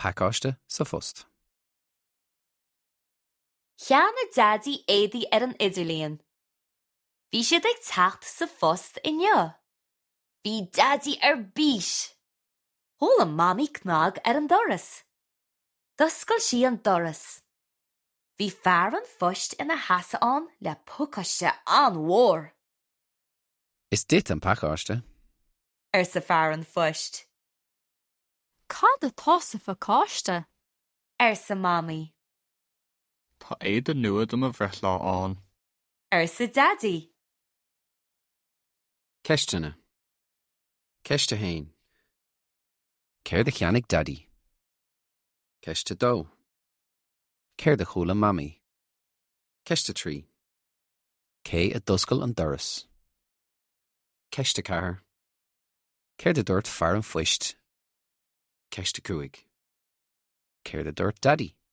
Pacáiste sa phost. Cheanna daddy éadaí ar an idirlíon. Bhí siad ag teacht sa phost inniu. Bhí daddy ar bís. Thóla mammy cnág ar an doras. D'oscail sí an doras. Bhí fear an phost ina hasaán le pucaiste an mhór. Is dit an pacáiste? Ar sa fear an phost. Cad atá sa phacáiste? Ar sa mammy. Tá éidir nuad am a bhreithlá an. Ar sa daddy. Ceistena. Ceiste hain. Céir de cheannig daddy. Ceiste dó. Céir de chúla mammy. Ceiste trí. Cé a doscail an doras. Ceiste cahar. Céir de dúirt fear an phoist. Ceiste cuaig. Céir de dúirt daddy.